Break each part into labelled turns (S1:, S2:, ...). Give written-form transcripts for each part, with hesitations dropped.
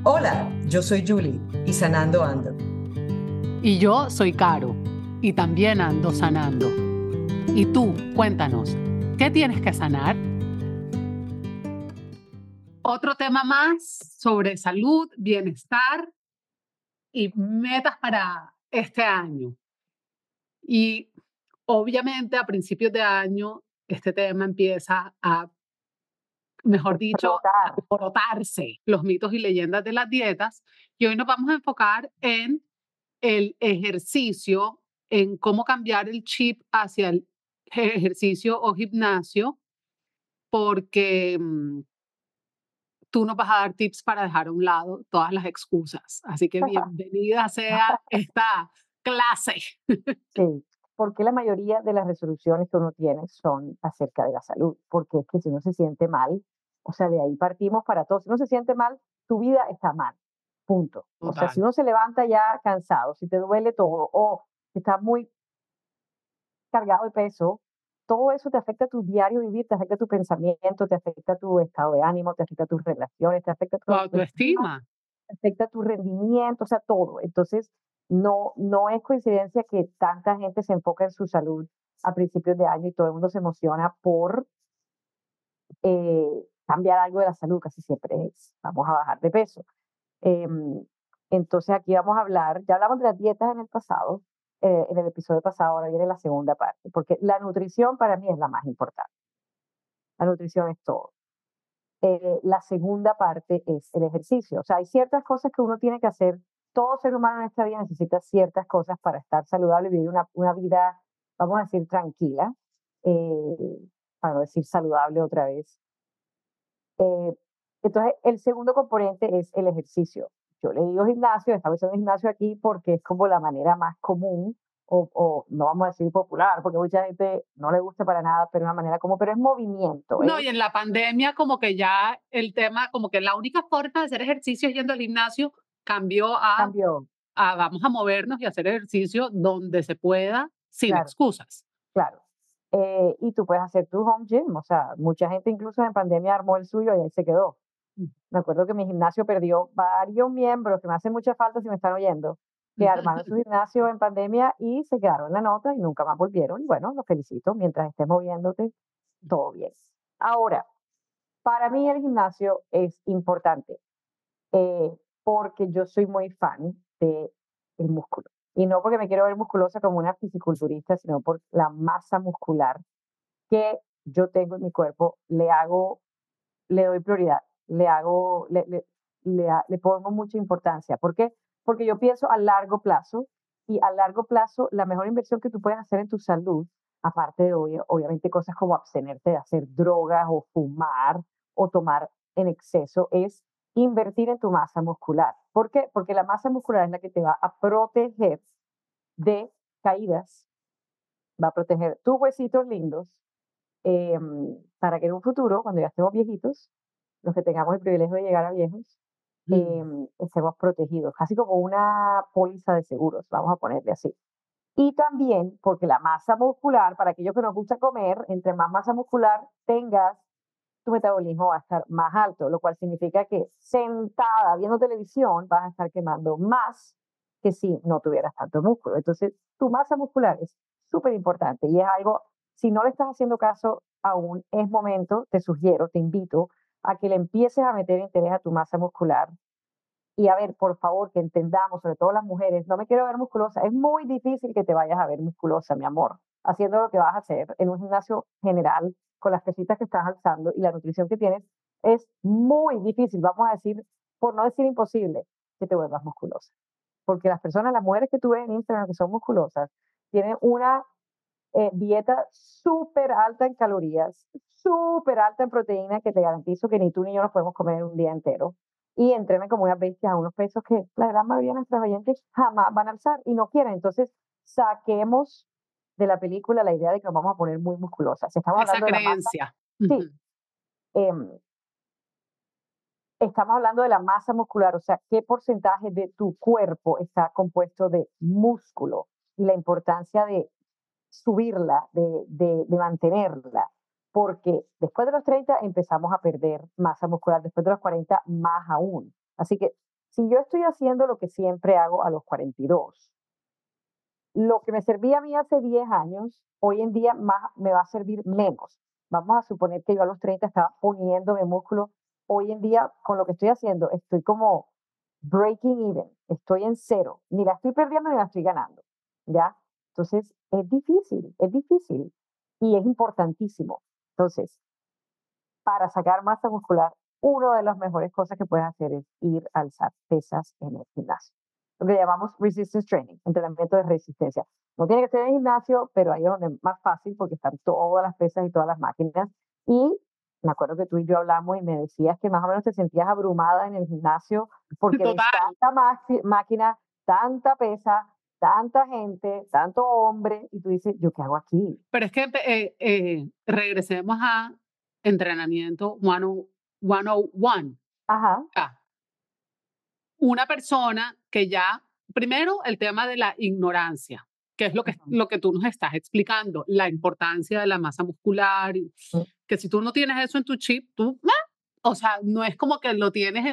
S1: Hola, yo soy Julie y sanando ando.
S2: Y yo soy Caro y también ando sanando. Y tú, cuéntanos, ¿qué tienes que sanar? Otro tema más sobre salud, bienestar y metas para este año. Y obviamente a principios de año este tema empieza a, mejor dicho, a
S3: Explotar.
S2: alborotarse los mitos y leyendas de las dietas. Y hoy nos vamos a enfocar en el ejercicio, en cómo cambiar el chip hacia el ejercicio o gimnasio, porque tú nos vas a dar tips para dejar a un lado todas las excusas. Así que bienvenida sea esta clase.
S3: Sí, porque la mayoría de las resoluciones que uno tiene son acerca de la salud, porque es que si uno se siente mal, o sea, de ahí partimos para todos. Si uno se siente mal, tu vida está mal, punto. O sea,
S2: Total.
S3: si uno se levanta ya cansado, si te duele todo o estás muy cargado de peso, todo eso te afecta a tu diario vivir, te afecta a tu pensamiento, te afecta a tu estado de ánimo, te afecta a tus relaciones, te afecta a
S2: Tu
S3: tu autoestima,
S2: autoestima.
S3: afecta tu rendimiento, o sea, todo. Entonces, no es coincidencia que tanta gente se enfoca en su salud a principios de año y todo el mundo se emociona por cambiar algo de la salud, casi siempre es, vamos a bajar de peso. Em, entonces, aquí vamos a hablar, ya hablamos de las dietas en el pasado, en el episodio pasado, ahora viene la segunda parte, porque la nutrición para mí es la más importante. La nutrición es todo. La segunda parte es el ejercicio. O sea, hay ciertas cosas que uno tiene que hacer. Todo ser humano en esta vida necesita ciertas cosas para estar saludable y vivir una vida, vamos a decir, tranquila, eh, para no decir saludable otra vez. Eh, entonces, el segundo componente es el ejercicio. Yo le digo gimnasio, estamos en gimnasio aquí porque es como la manera más común o no vamos a decir popular, porque mucha gente no le gusta para nada, pero es una manera como, pero es movimiento,
S2: No, y
S3: es
S2: en la pandemia como que ya el tema, como que la única forma de hacer ejercicio es yendo al gimnasio cambió
S3: cambio,
S2: a vamos a movernos y hacer ejercicio donde se pueda, sin
S3: claro.
S2: excusas.
S3: Claro. Y tú puedes hacer tu home gym, o sea, mucha gente incluso en pandemia armó el suyo y ahí se quedó. Me acuerdo que mi gimnasio perdió varios miembros que me hacen mucha falta si me están oyendo, que armaron su gimnasio en pandemia y se quedaron en la nota y nunca más volvieron. Y bueno, los felicito, mientras estés moviéndote, todo bien. Ahora, para mí el gimnasio es importante porque yo soy muy fan del músculo. Y no porque me quiero ver musculosa como una fisiculturista, sino por la masa muscular que yo tengo en mi cuerpo, le doy prioridad, le hago, le pongo mucha importancia. ¿Por qué? Porque yo pienso a largo plazo y a largo plazo la mejor inversión que tú puedes hacer en tu salud, aparte de obviamente cosas como abstenerte de hacer drogas o fumar o tomar en exceso, es invertir en tu masa muscular. ¿Por qué? Porque la masa muscular es la que te va a proteger de caídas, va a proteger tus huesitos lindos, para que en un futuro, cuando ya estemos viejitos, los que tengamos el privilegio de llegar a viejos, estemos protegidos, casi como una póliza de seguros, vamos a ponerle así. Y también porque la masa muscular, para aquellos que nos gusta comer, entre más masa muscular tengas, tu metabolismo va a estar más alto, lo cual significa que sentada viendo televisión vas a estar quemando más que si no tuvieras tanto músculo. Entonces, tu masa muscular es súper importante y es algo, si no le estás haciendo caso aún, es momento, te sugiero, te invito a que le empieces a meter interés a tu masa muscular. Y a ver, por favor, que entendamos, sobre todo las mujeres, no me quiero ver musculosa. Es muy difícil que te vayas a ver musculosa, mi amor, haciendo lo que vas a hacer en un gimnasio general, con las pesitas que estás alzando y la nutrición que tienes. Es muy difícil, vamos a decir, por no decir imposible, que te vuelvas musculosa. Porque las personas, las mujeres que tú ves en Instagram que son musculosas, tienen una dieta súper alta en calorías, súper alta en proteína, que te garantizo que ni tú ni yo nos podemos comer en un día entero. Y entrenan como unas bestias a unos pesos que la gran mayoría de nuestros oyentes jamás van a alzar y no quieren. Entonces, saquemos de la película la idea de que nos vamos a poner muy musculosas. Si estamos
S2: Esa
S3: hablando de la masa,
S2: creencia.
S3: sí, em, estamos hablando de la masa muscular, o sea, qué porcentaje de tu cuerpo está compuesto de músculo y la importancia de subirla, de mantenerla, porque después de los 30 empezamos a perder masa muscular, después de los 40 más aún. Así que Si yo estoy haciendo lo que siempre hago a los 42, lo que me servía a mí hace 10 años, hoy en día me va a servir menos. Vamos a suponer que yo a los 30 estaba poniéndome músculo. Hoy en día, con lo que estoy haciendo, estoy como breaking even. Estoy en cero. Ni la estoy perdiendo ni la estoy ganando. ¿Ya? Entonces, es difícil, es difícil. Y es importantísimo. Entonces, para sacar masa muscular, una de las mejores cosas que puedes hacer es ir a alzar pesas en el gimnasio. Lo que llamamos resistance training, entrenamiento de resistencia. No tiene que ser en el gimnasio, pero ahí es donde es más fácil porque están todas las pesas y todas las máquinas. Y me acuerdo que tú y yo hablamos y me decías que más o menos te sentías abrumada en el gimnasio porque ves
S2: Total.
S3: tanta máquina, tanta pesa, tanta gente, tanto hombre, y tú dices, ¿yo qué hago aquí?
S2: Pero es que regresemos a entrenamiento 101.
S3: Ajá.
S2: Ah, una persona que ya, primero el tema de la ignorancia, que es
S3: Ujú.
S2: lo que tú nos estás explicando, la importancia de la masa muscular, que si tú no tienes eso en tu chip, tú, o sea, no es como que lo tienes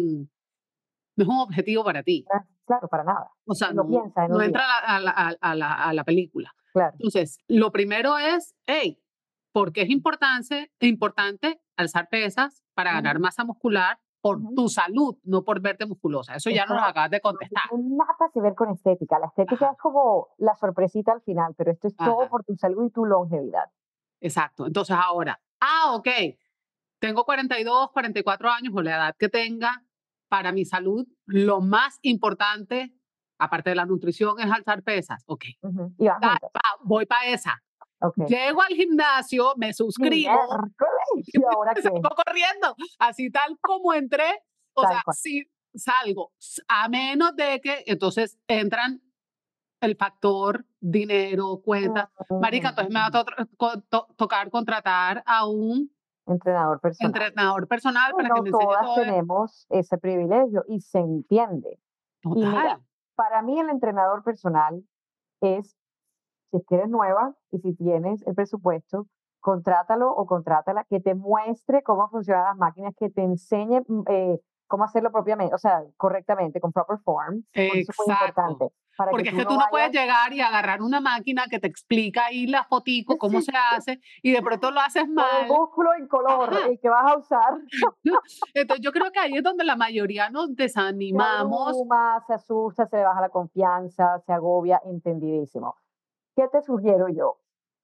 S2: no es un objetivo para ti.
S3: Claro, para nada.
S2: O sea,
S3: Lo piensa en
S2: no
S3: un
S2: entra
S3: día.
S2: a la película.
S3: Claro.
S2: Entonces, lo primero es, hey, porque es importante alzar pesas para ganar
S3: Ujú,
S2: masa muscular por
S3: ujú.
S2: tu salud, no por verte musculosa. Eso ya
S3: Eso
S2: nos lo acabas de
S3: no
S2: contestar.
S3: tiene nada que ver con estética. La estética
S2: Ajá,
S3: es como la sorpresita al final, pero esto es todo
S2: ajá,
S3: por tu salud y tu longevidad.
S2: exacto. Entonces ahora, ok, tengo 42, 44 años o la edad que tenga, para mi salud, lo más importante, aparte de la nutrición, es alzar pesas. Ok,
S3: Ujú. Y van juntas.
S2: voy para esa.
S3: Ok.
S2: Llego al gimnasio, me suscribo
S3: Miércoles.
S2: y
S3: ¿Y ahora qué?
S2: salgo corriendo, así tal como entré. O
S3: Tal
S2: sea,
S3: cual.
S2: si salgo, a menos de que entonces entran el factor dinero, cuentas. Marica, entonces me va a
S3: Ujú.
S2: tocar contratar a un
S3: Entrenador personal.
S2: entrenador personal para que
S3: No
S2: me enseñe
S3: todas
S2: todo esto.
S3: tenemos ese privilegio y se entiende. Y mira,
S2: Total.
S3: para mí el entrenador personal es, si es que eres nueva y si tienes el presupuesto, contrátalo o contrátala que te muestre cómo funcionan las máquinas, que te enseñe cómo hacerlo propiamente, o sea, correctamente, con proper form, porque eso es muy
S2: Exacto.
S3: importante, para que
S2: Porque es
S3: tú
S2: que
S3: no
S2: tú no puedes
S3: vayas,
S2: llegar y agarrar una máquina que te explica ahí la fotico, cómo se hace, y de pronto lo haces
S3: con el
S2: mal.
S3: músculo en color,
S2: Ajá.
S3: el que vas a usar,
S2: Entonces yo creo que ahí es donde la mayoría nos
S3: se
S2: desanimamos.
S3: abruma, se asusta, se le baja la confianza, se agobia, entendidísimo. ¿Qué te sugiero yo?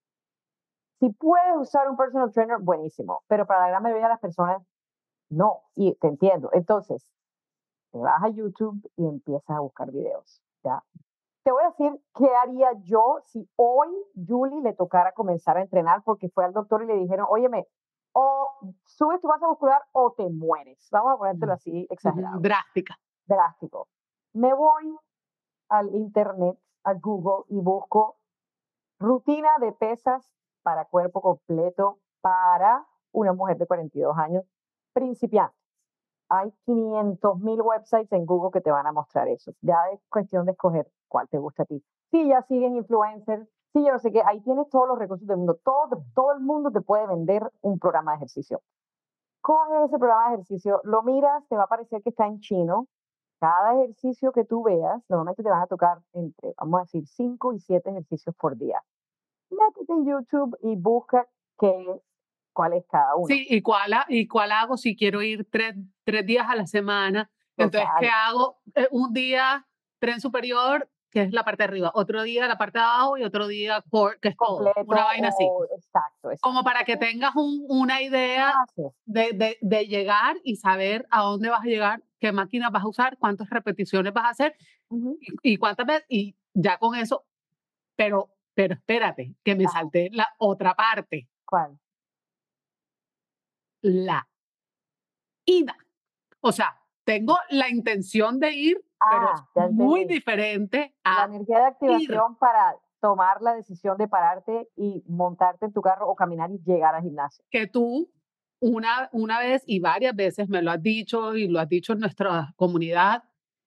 S3: Si puedes usar un personal trainer, buenísimo, pero para la gran mayoría de las personas, no, y te entiendo. Entonces, te vas a YouTube y empiezas a buscar videos, ¿ya? Te voy a decir qué haría yo si hoy Julie le tocara comenzar a entrenar porque fue al doctor y le dijeron, óyeme, o subes tu masa muscular o te mueres. Vamos a ponértelo así exagerado,
S2: Drástica.
S3: drástico. Me voy al internet, a Google y busco rutina de pesas para cuerpo completo para una mujer de 42 años principiante. Hay 500.000 websites en Google que te van a mostrar eso. Ya es cuestión de escoger cuál te gusta a ti. Si ya sigues influencers, si yo no sé qué, ahí tienes todos los recursos del mundo. Todo el mundo te puede vender un programa de ejercicio. Coge ese programa de ejercicio, lo miras, te va a parecer que está en chino. Cada ejercicio que tú veas, normalmente te van a tocar entre, vamos a decir, 5 y 7 ejercicios por día. Métete en YouTube y busca cuál es cada uno.
S2: Sí, y cuál hago si quiero ir 3 días a la semana? Entonces, ¿qué
S3: Total.
S2: hago? Un día tren superior, que es la parte de arriba, otro día la parte de abajo y otro día core, que es todo,
S3: Completo
S2: una vaina así.
S3: o exacto,
S2: Como
S3: exacto.
S2: para que
S3: Entonces,
S2: tengas una idea
S3: haces.
S2: de llegar y saber a dónde vas a llegar, qué máquinas vas a usar, cuántas repeticiones vas a hacer
S3: Ujú.
S2: y cuántas veces, y ya con eso, pero espérate, que me
S3: Ajá,
S2: salté la otra parte,
S3: ¿cuál?
S2: la ida. O sea, tengo la intención de ir, pero es
S3: Ya
S2: muy
S3: entendí.
S2: diferente
S3: La
S2: a
S3: energía de
S2: ir.
S3: activación para tomar la decisión de pararte y montarte en tu carro o caminar y llegar al gimnasio.
S2: Que tú una vez y varias veces me lo has dicho y lo has dicho en nuestra comunidad,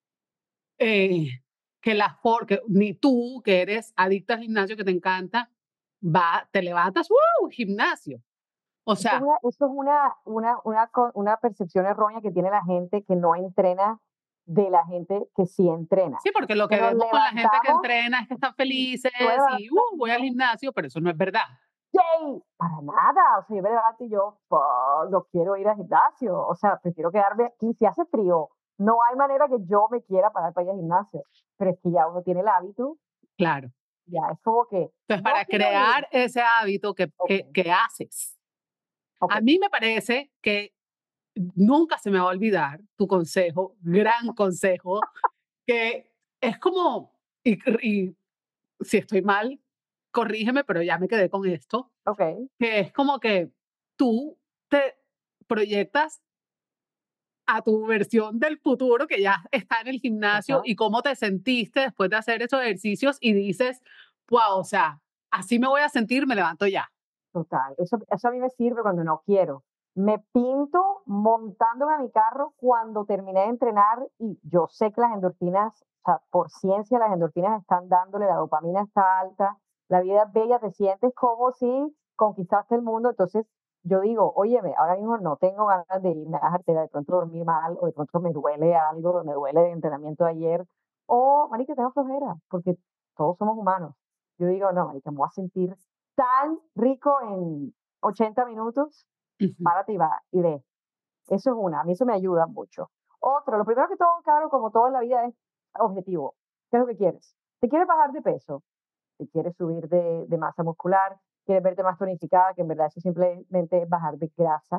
S2: que que ni tú, que eres adicta al gimnasio, que te encanta, te levantas, ¡wow! Gimnasio. O
S3: Eso es
S2: sea,
S3: una percepción errónea que tiene la gente que no entrena de la gente que sí entrena.
S2: Sí, porque lo que
S3: Pero
S2: vemos con la gente que
S3: levantamos
S2: entrena es que están felices
S3: tú me
S2: y
S3: levantas
S2: voy al gimnasio, pero eso no es verdad.
S3: ¡yay! Para nada, o sea, yo me levanto y yo, "Fuck, no quiero ir al gimnasio, o sea, prefiero quedarme aquí, si hace frío, no hay manera que yo me quiera parar para ir al gimnasio, pero es que ya uno tiene el hábito,
S2: Claro.
S3: ya es como que,
S2: Entonces,
S3: no
S2: para
S3: quiero ir,
S2: crear ese hábito
S3: ok,
S2: que haces,
S3: ok,
S2: a mí me parece que nunca se me va a olvidar tu consejo, gran consejo, que es como, y si estoy mal, corrígeme, pero ya me quedé con esto,
S3: ok,
S2: que es como que tú te proyectas a tu versión del futuro que ya está en el gimnasio
S3: ajá,
S2: y cómo te sentiste después de hacer esos ejercicios y dices, wow, o sea, así me voy a sentir, me levanto ya.
S3: total, eso a mí me sirve cuando no quiero, me pinto montándome a mi carro cuando terminé de entrenar y yo sé que las endorfinas, o sea, por ciencia las endorfinas están dándole, la dopamina está alta, la vida es bella, te sientes como si conquistaste el mundo, entonces yo digo, óyeme, ahora mismo no tengo ganas de irme a dejarte de pronto dormir mal o de pronto me duele algo, me duele el entrenamiento de ayer o, marica, tengo flojera, porque todos somos humanos. Yo digo, no, marica, me voy a sentir tan rico en 80 minutos,
S2: Ujú.
S3: párate y va y ve. Eso es una, a mí eso me ayuda mucho. Otro, lo primero que todo, claro, como todo en la vida, es objetivo. ¿Qué es lo que quieres? ¿Te quieres bajar de peso? ¿Te quieres subir de masa muscular? ¿Quieres verte más tonificada? Que en verdad eso simplemente es bajar de grasa.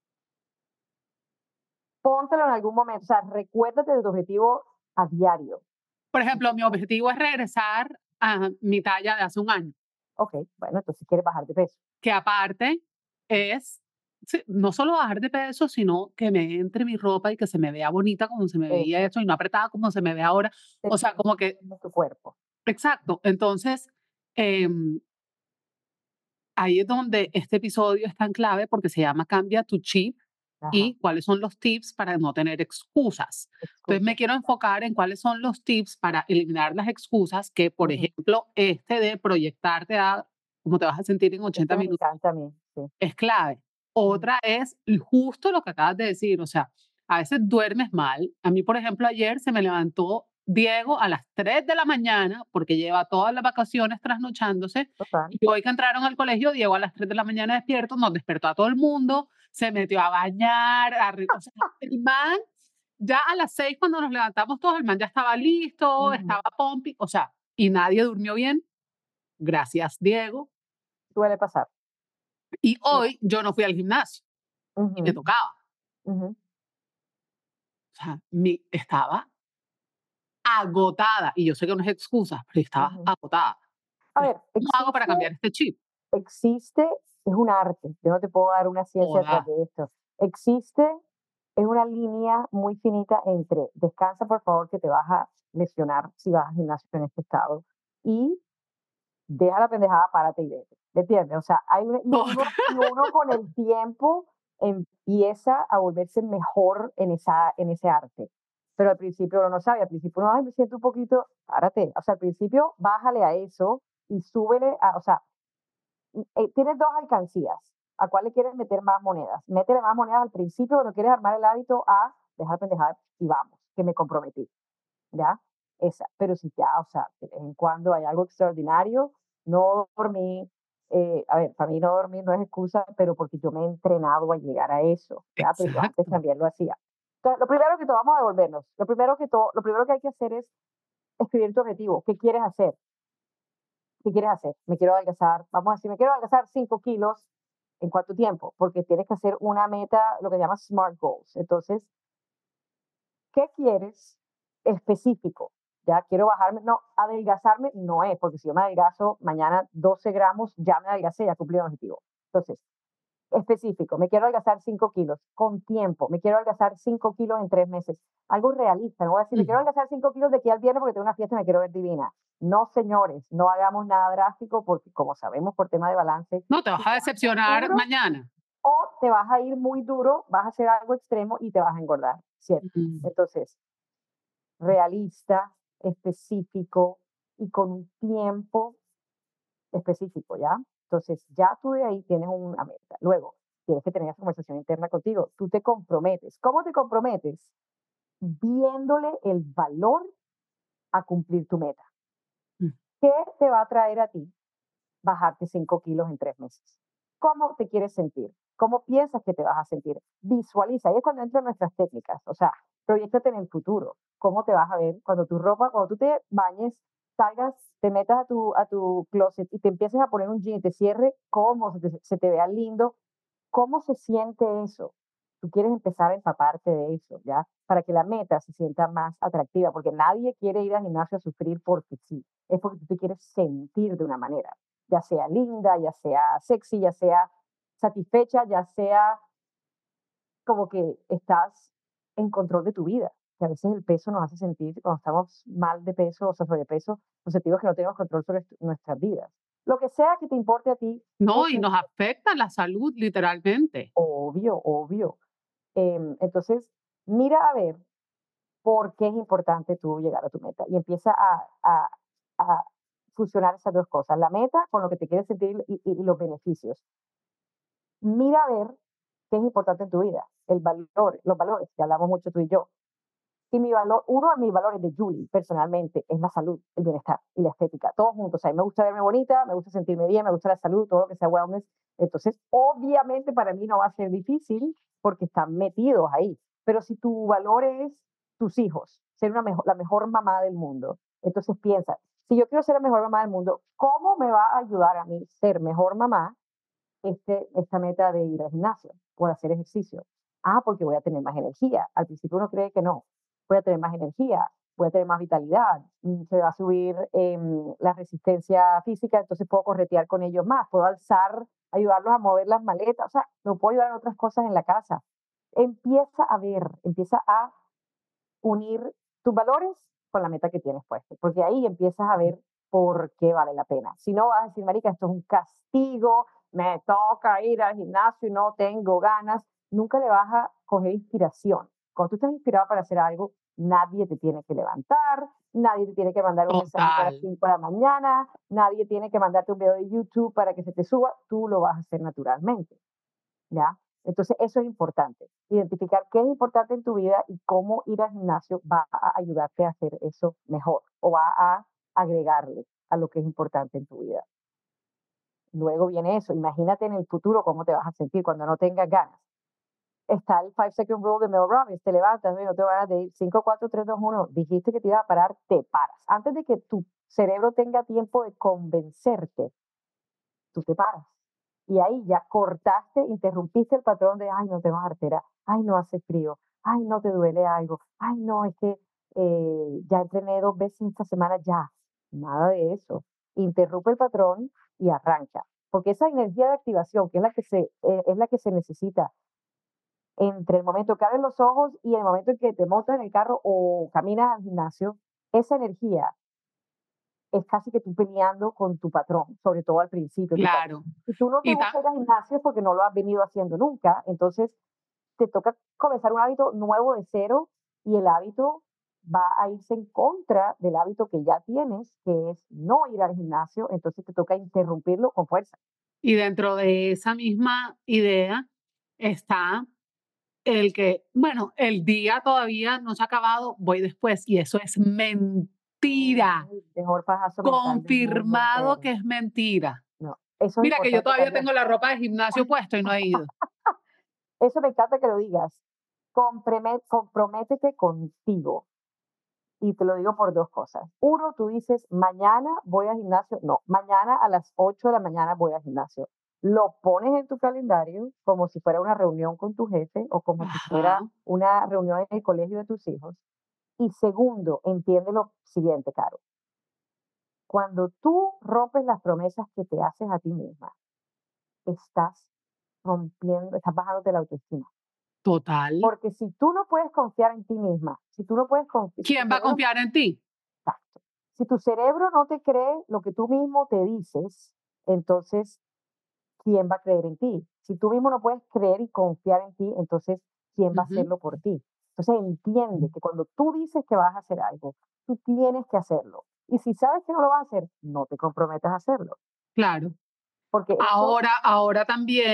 S3: Póntelo en algún momento, o sea, recuérdate de tu objetivo a diario.
S2: Por ejemplo, mi objetivo es regresar a mi talla de hace un año,
S3: Ok, bueno, entonces quieres bajar de peso.
S2: que aparte es sí, no solo bajar de peso, sino que me entre mi ropa y que se me vea bonita como se me veía
S3: Eso,
S2: eso y no apretada como se me ve ahora.
S3: te
S2: O sea, como
S3: sientes
S2: que,
S3: bien en tu cuerpo.
S2: exacto. Entonces, em, ahí es donde este episodio es tan clave porque se llama Cambia tu chip
S3: Ajá,
S2: y cuáles son los tips para no tener excusas. Entonces me
S3: excusa.
S2: quiero enfocar en cuáles son los tips para eliminar las excusas que, por
S3: Ujú.
S2: ejemplo, este de proyectarte a cómo te vas a sentir en 80
S3: Este me
S2: minutos
S3: encanta a mí, sí.
S2: es clave.
S3: Ujú.
S2: Otra es justo lo que acabas de decir, o sea, a veces duermes mal. A mí, por ejemplo, ayer se me levantó Diego a las 3 de la mañana porque lleva todas las vacaciones trasnochándose
S3: Total.
S2: y hoy que entraron al colegio, Diego a las 3 de la mañana despierto, nos despertó a todo el mundo, se metió a bañar, o sea, el man, ya a las 6 cuando nos levantamos todos, el man ya estaba listo,
S3: Ujú.
S2: estaba pompi, o sea, y nadie durmió bien. Gracias, Diego.
S3: Suele pasar.
S2: Y
S3: Suele
S2: hoy
S3: pasar.
S2: yo no fui al gimnasio y me
S3: Ujú,
S2: tocaba.
S3: ujú,
S2: O sea, estaba agotada. Y yo sé que no es excusa, pero estaba
S3: ujú.
S2: agotada.
S3: A
S2: Entonces,
S3: ver,
S2: ¿cómo hago para cambiar este chip?
S3: existe, es un arte. Yo no te puedo dar una ciencia detrás
S2: Joda.
S3: de esto. Existe, es una línea muy finita entre descansa, por favor, que te vas a lesionar si vas al gimnasio en este estado, y deja la pendejada, párate y vete. ¿Me entiendes? O sea, y uno con el tiempo empieza a volverse mejor en ese arte. Pero al principio uno no sabe, al principio uno, ay, me siento un poquito, párate. O sea, al principio bájale a eso y súbele o sea, tienes dos alcancías. ¿A cuál le quieres meter más monedas? Métele más monedas al principio cuando quieres armar el hábito a dejar pendejada y vamos, que me comprometí. ¿Ya? Esa. Pero si ya, o sea, de vez en cuando hay algo extraordinario, no dormí, a ver, para mí no dormir no es excusa, pero porque yo me he entrenado a llegar a eso, ¿ya? Pero yo antes
S2: Exacto.
S3: también lo hacía. Entonces, lo primero que todo, vamos a devolvernos. Lo primero que hay que hacer es escribir tu objetivo. ¿Qué quieres hacer? ¿Qué quieres hacer? Me quiero adelgazar, vamos a decir, me quiero adelgazar 5 kilos. ¿En cuánto tiempo? Porque tienes que hacer una meta, lo que se llama SMART Goals. Entonces, ¿qué quieres específico? Ya quiero bajarme, no, adelgazarme no es, porque si yo me adelgazo mañana 12 gramos, ya me adelgacé, ya cumplí el objetivo. Entonces, específico, me quiero adelgazar 5 kilos, con tiempo, me quiero adelgazar 5 kilos en 3 meses. Algo realista, no voy a decir, me quiero
S2: Ujú.
S3: adelgazar 5 kilos de aquí al viernes porque tengo una fiesta y me quiero ver divina. No, señores, no hagamos nada drástico porque, como sabemos por tema de balance,
S2: No, te
S3: si
S2: vas a
S3: te vas muy
S2: decepcionar
S3: duro,
S2: mañana.
S3: o te vas a ir muy duro, vas a hacer algo extremo y te vas a engordar, ¿cierto?
S2: Mm,
S3: Entonces, realista, específico y con un tiempo específico, ¿ya? Entonces, ya tú de ahí tienes una meta. Luego, tienes que tener esa conversación interna contigo. Tú te comprometes. ¿Cómo te comprometes? viéndole el valor a cumplir tu meta.
S2: Mm.
S3: ¿Qué te va a traer a ti bajarte 5 kilos en 3 meses? ¿Cómo te quieres sentir? ¿Cómo piensas que te vas a sentir? Visualiza, ahí es cuando entran nuestras técnicas, o sea, proyéctate en el futuro. ¿Cómo te vas a ver cuando tu ropa, cuando tú te bañes, salgas, te metas a tu closet y te empieces a poner un jean y te cierre, cómo se te vea lindo? ¿Cómo se siente eso? Tú quieres empezar a empaparte de eso, ¿ya? Para que la meta se sienta más atractiva, porque nadie quiere ir al gimnasio a sufrir porque sí, es porque tú te quieres sentir de una manera, ya sea linda, ya sea sexy, ya sea satisfecha, ya sea como que estás en control de tu vida, que a veces el peso nos hace sentir, cuando estamos mal de peso, o sea, sobrepeso, nos sentimos que no tenemos control sobre nuestras vidas. Lo que sea que te importe a ti,
S2: No,
S3: eso
S2: y
S3: es
S2: nos afecta la salud, literalmente.
S3: obvio, obvio. Entonces, mira a ver por qué es importante tú llegar a tu meta y empieza a fusionar esas dos cosas, la meta con lo que te quieres sentir y los beneficios. Mira a ver qué es importante en tu vida, el valor, los valores que hablamos mucho tú y yo. Y mi valor, uno de mis valores de Julie, personalmente, es la salud, el bienestar y la estética, todos juntos. O sea, me gusta verme bonita, me gusta sentirme bien, me gusta la salud, todo lo que sea wellness. Entonces, obviamente para mí no va a ser difícil porque están metidos ahí. Pero si tu valor es tus hijos, ser la mejor mamá del mundo, entonces piensa, si yo quiero ser la mejor mamá del mundo, ¿cómo me va a ayudar a mí ser mejor mamá esta meta de ir al gimnasio o hacer ejercicio? Ah, porque voy a tener más energía. Al principio uno cree que no. Voy a tener más energía, voy a tener más vitalidad, se va a subir la resistencia física, entonces puedo corretear con ellos más, puedo alzar, ayudarlos a mover las maletas, o sea, no puedo ayudar en otras cosas en la casa. Empieza a ver, empieza a unir tus valores con la meta que tienes puesta, porque ahí empiezas a ver por qué vale la pena. Si no vas a decir, marica, esto es un castigo, me toca ir al gimnasio y no tengo ganas, nunca le vas a coger inspiración. Cuando tú estás inspirado para hacer algo, nadie te tiene que levantar, nadie te tiene que mandar un mensajito a las
S2: Total.
S3: 5 de la mañana, nadie tiene que mandarte un video de YouTube para que se te suba, tú lo vas a hacer naturalmente, ¿ya? Entonces, eso es importante, identificar qué es importante en tu vida y cómo ir al gimnasio va a ayudarte a hacer eso mejor o va a agregarle a lo que es importante en tu vida. Luego viene eso, imagínate en el futuro cómo te vas a sentir cuando no tengas ganas. Está el 5 second rule de Mel Robbins, te levantas, no te van a ir 5, 4, 3, 2, 1, dijiste que te ibas a parar, te paras. Antes de que tu cerebro tenga tiempo de convencerte, tú te paras. Y ahí ya cortaste, interrumpiste el patrón de, ay, no tengo artera, ay, no hace frío, ay, no te duele algo, ay, no, es que ya entrené 2 veces esta semana, ya. Nada de eso. Interrumpe el patrón y arranca. Porque esa energía de activación, que es la que se necesita entre el momento que abres los ojos y el momento en que te montas en el carro o caminas al gimnasio, esa energía es casi que tú peleando con tu patrón, sobre todo al principio.
S2: Claro.
S3: Si tú no te
S2: Y
S3: gusta ir al gimnasio es porque no lo has venido haciendo nunca, entonces te toca comenzar un hábito nuevo de cero y el hábito va a irse en contra del hábito que ya tienes, que es no ir al gimnasio, entonces te toca interrumpirlo con fuerza.
S2: y dentro de esa misma idea está el que, bueno, el día todavía no se ha acabado, voy después, y eso es mentira,
S3: Ay, mejor pajazo mental del mundo
S2: confirmado
S3: entero.
S2: que es mentira.
S3: No, eso es
S2: Mira que yo
S3: importante
S2: todavía
S3: también.
S2: tengo la ropa de gimnasio puesto y no he ido.
S3: Eso me encanta que lo digas. Comprométete contigo. Y te lo digo por dos cosas. Uno, tú dices, mañana voy al gimnasio. No, mañana a las 8 de la mañana voy al gimnasio. Lo pones en tu calendario como si fuera una reunión con tu jefe o como si fuera
S2: Ajá.
S3: una reunión en el colegio de tus hijos. Y segundo, entiende lo siguiente, Caro. Cuando tú rompes las promesas que te haces a ti misma, estás estás bajándote la autoestima.
S2: Total.
S3: Porque si tú no puedes confiar en ti misma, si tú no puedes confiar, si tu
S2: ¿Quién va a
S3: cerebro,
S2: confiar en ti?
S3: exacto, si tu cerebro no te cree lo que tú mismo te dices, entonces, ¿quién va a creer en ti? Si tú mismo no puedes creer y confiar en ti, entonces, ¿quién va a
S2: Ujú.
S3: hacerlo por ti? Entonces, entiende que cuando tú dices que vas a hacer algo, tú tienes que hacerlo. Y si sabes que no lo vas a hacer, no te comprometas a hacerlo,
S2: Claro.
S3: porque eso,
S2: Ahora también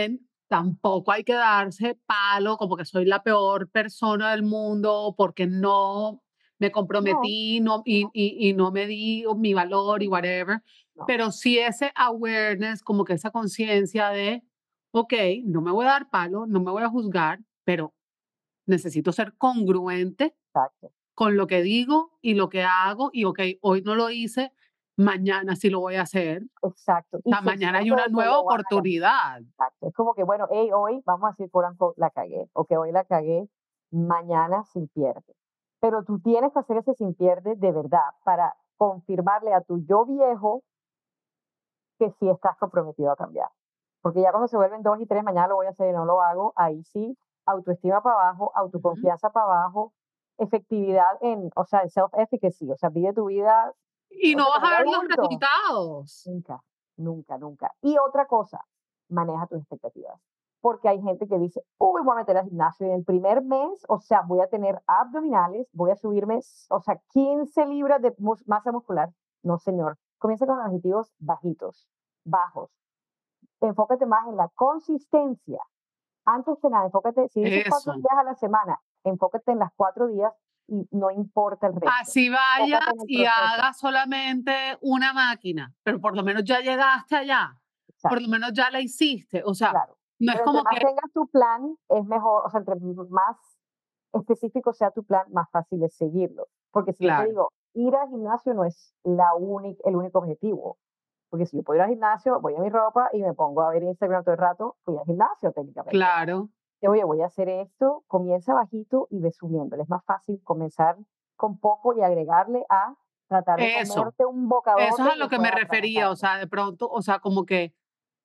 S2: tampoco hay que darse palo como que soy la peor persona del mundo porque no me
S3: No,
S2: comprometí y no me di mi valor y whatever.
S3: no,
S2: Pero sí ese awareness, como que esa conciencia de, ok, no me voy a dar palo, no me voy a juzgar, pero necesito ser congruente
S3: exacto,
S2: con lo que digo y lo que hago y, ok, hoy no lo hice, mañana sí lo voy a hacer.
S3: exacto.
S2: O
S3: Y
S2: sea,
S3: ser
S2: mañana hay
S3: cierto
S2: una
S3: de que
S2: nueva
S3: lo hagas.
S2: oportunidad.
S3: Exacto. Es como que, bueno, hey, hoy vamos a decir, quote unquote, la cagué, o que hoy la cagué, mañana sin pierde. Pero tú tienes que hacer ese sin pierde de verdad para confirmarle a tu yo viejo que sí estás comprometido a cambiar. Porque ya cuando se vuelven 2 y 3, mañana lo voy a hacer y no lo hago, ahí sí, autoestima para abajo,
S2: Ujú.
S3: autoconfianza para abajo, efectividad o sea, el self-efficacy, o sea, vive tu vida,
S2: Y
S3: o
S2: no
S3: sea,
S2: vas
S3: como
S2: a
S3: un
S2: ver los
S3: adulto.
S2: resultados.
S3: Nunca, nunca, nunca. Y otra cosa, maneja tus expectativas. Porque hay gente que dice, uy, voy a meter al gimnasio y en el primer mes, o sea, voy a tener abdominales, voy a subirme, o sea, 15 libras de masa muscular. No, señor. Comienza con objetivos bajitos, bajos. Enfócate más en la consistencia. Antes que nada, enfócate, si dices 4 días
S2: Eso.
S3: a la semana, enfócate en las 4 días y no importa el resto.
S2: Así vayas
S3: Enfócate en el
S2: y
S3: proceso.
S2: hagas solamente una máquina, pero por lo menos ya llegaste allá, por lo
S3: Exacto.
S2: menos ya la hiciste. O sea,
S3: Claro,
S2: no es
S3: pero entre
S2: como
S3: más
S2: que,
S3: tengas tu plan, es mejor, o sea, entre más específico sea tu plan, más fácil es seguirlo. Porque si yo te
S2: claro,
S3: digo, ir al gimnasio no es el único objetivo. Porque si yo puedo ir al gimnasio, voy a mi ropa y me pongo a ver Instagram todo el rato, fui al gimnasio técnicamente.
S2: claro,
S3: Y, oye, voy a hacer esto, comienza bajito y ve subiendo. Es más fácil comenzar con poco y agregarle a tratar de
S2: eso,
S3: comerte un
S2: eso es
S3: bocadote
S2: a
S3: y
S2: lo que me
S3: después
S2: refería. O
S3: atragantarte.
S2: sea, de pronto, o sea, como que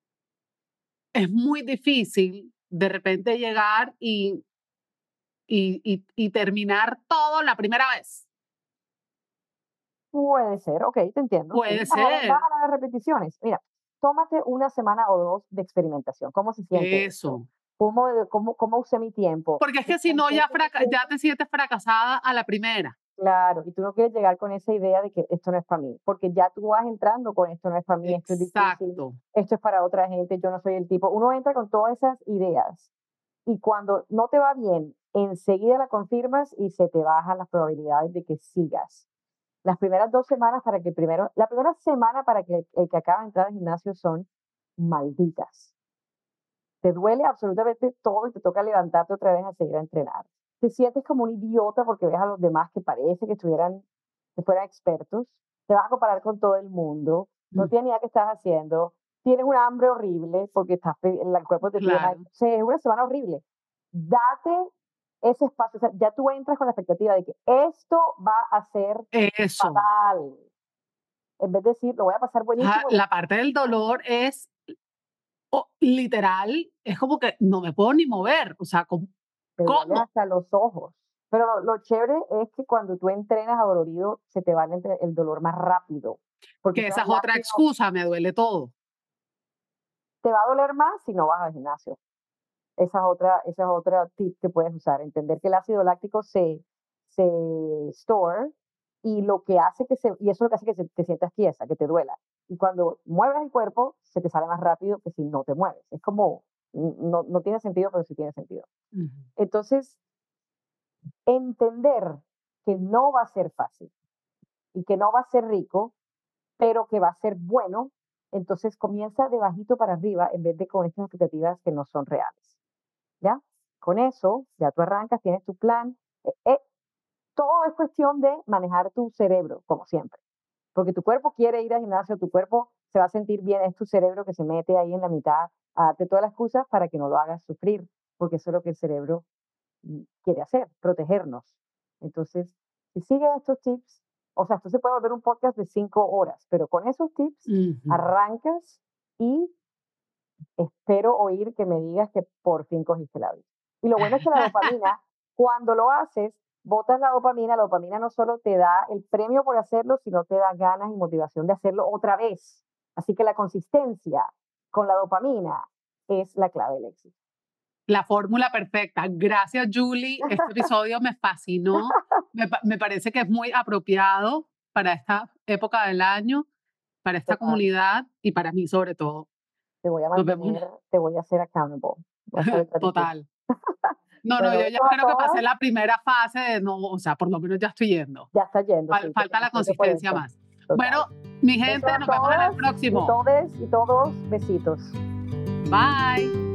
S2: es muy difícil de repente llegar y terminar todo la primera vez.
S3: Puede ser, okey, te entiendo, sí.
S2: Puede
S3: Baja
S2: ser.
S3: las repeticiones. Mira, tómate una semana o 2 de experimentación. ¿Cómo se siente esto?
S2: Eso.
S3: ¿Cómo usé mi tiempo?
S2: Porque es que si
S3: ¿Con
S2: no,
S3: qué
S2: ya
S3: suficiente?
S2: te sientes fracasada a la primera.
S3: Claro, y tú no quieres llegar con esa idea de que esto no es para mí, porque ya tú vas entrando con esto no es para mí, esto es difícil,
S2: Exacto.
S3: esto es para otra gente, yo no soy el tipo. Uno entra con todas esas ideas y cuando no te va bien, enseguida la confirmas y se te bajan las probabilidades de que sigas. Las primeras 2 semanas para que la primera semana para que el que acaba de entrar al gimnasio son malditas. Te duele absolutamente todo y te toca levantarte otra vez a seguir a entrenar. Te sientes como un idiota porque ves a los demás que parece que fueran expertos. Te vas a comparar con todo el mundo. No
S2: Mm,
S3: tienes ni idea qué estás haciendo. Tienes un hambre horrible porque el cuerpo te pide más.
S2: claro.
S3: O sea, es una semana horrible. Date ese espacio. O sea, ya tú entras con la expectativa de que esto va a ser
S2: Eso.
S3: fatal. En vez de decir, lo voy a pasar
S2: Ajá,
S3: buenísimo y
S2: la parte del dolor es literal, es como que no me puedo ni mover. O sea,
S3: te duele
S2: ¿cómo?
S3: hasta los ojos. Pero lo chévere es que cuando tú entrenas adolorido, se te va el dolor más rápido, porque
S2: Que
S3: eso es
S2: esa es otra
S3: lácteo.
S2: excusa, me duele todo.
S3: Te va a doler más si no vas al gimnasio. Esa es otra tip que puedes usar, entender que el ácido láctico se store y lo que hace y eso es lo que hace que te sientas tiesa, que te duela. Y cuando mueves el cuerpo, se te sale más rápido que si no te mueves. Es como, no tiene sentido, pero sí tiene sentido.
S2: Ujú.
S3: Entonces, entender que no va a ser fácil y que no va a ser rico, pero que va a ser bueno, entonces comienza de bajito para arriba en vez de con estas expectativas que no son reales. ¿Ya? Con eso, ya tú arrancas, tienes tu plan. Todo es cuestión de manejar tu cerebro, como siempre. Porque tu cuerpo quiere ir al gimnasio, tu cuerpo se va a sentir bien, es tu cerebro que se mete ahí en la mitad a darte todas las excusas para que no lo hagas sufrir, porque eso es lo que el cerebro quiere hacer, protegernos. Entonces, si sigues estos tips, o sea, esto se puede volver un podcast de 5 horas, pero con esos tips
S2: Ujú.
S3: arrancas y espero oír que me digas que por fin cogiste el hábito. Y lo bueno es que la dopamina, cuando lo haces, botas la dopamina no solo te da el premio por hacerlo, sino te da ganas y motivación de hacerlo otra vez. Así que la consistencia con la dopamina es la clave del éxito.
S2: La fórmula perfecta. Gracias, Julie. Este episodio me fascinó. Me parece que es muy apropiado para esta época del año, para esta
S3: Total,
S2: comunidad y para mí sobre todo.
S3: te voy a
S2: Nos vemos.
S3: mantener, te voy a hacer accountable. Va a estar difícil.
S2: Total. No,
S3: Bueno,
S2: yo ya
S3: besos a
S2: creo que pasé
S3: todas.
S2: la primera fase de no, o sea, por lo menos ya estoy yendo.
S3: Ya está yendo. sí,
S2: Falta la
S3: felicito por
S2: consistencia
S3: eso.
S2: más.
S3: Total.
S2: Bueno, mi gente,
S3: Besos a
S2: nos vemos en el
S3: todas
S2: próximo.
S3: Y todos, besitos.
S2: Bye.